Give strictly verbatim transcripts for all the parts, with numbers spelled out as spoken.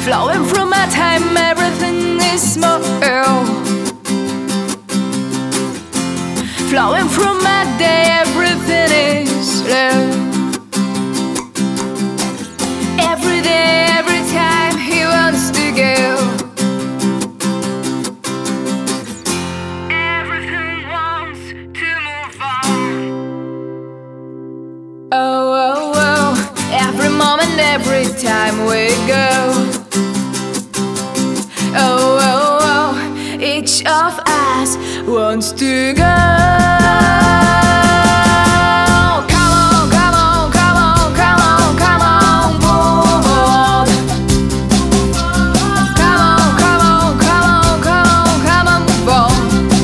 Flowing through my time, everything is small. Flowing through my day, everything is slow. Every day, every time he wants to go. Everything wants to move on. Oh, oh, oh, every moment, every time we go. Oh, oh, oh, each of us wants to go. Come on, come on, come on, come on, come on, move on. Come on, come on, come on, come on, come on, move on.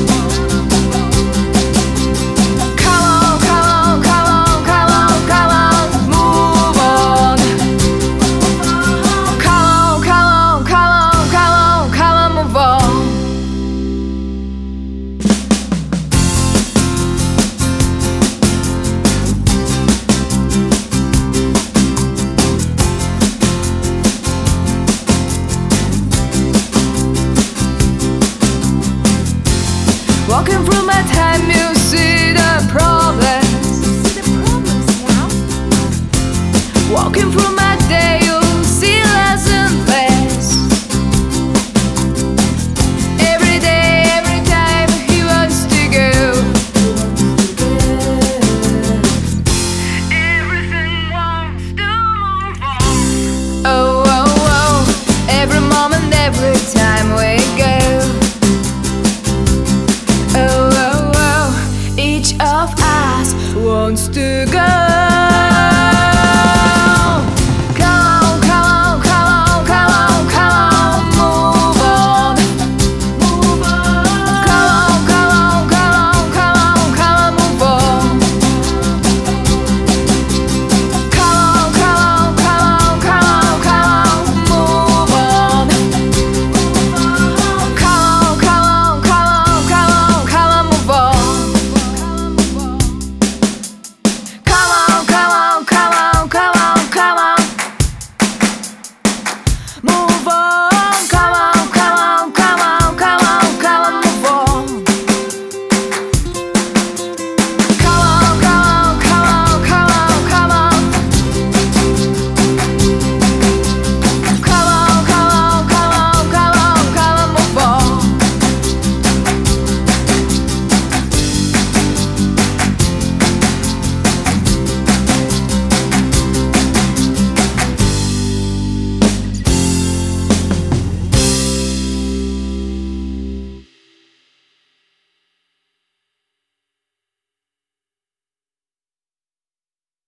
Come on, come on, come on, come on, come on, move on. Come on, come on, come on, come on, come on, move on. Walking through my time, you see the problems. See the problems now? Walking through my day,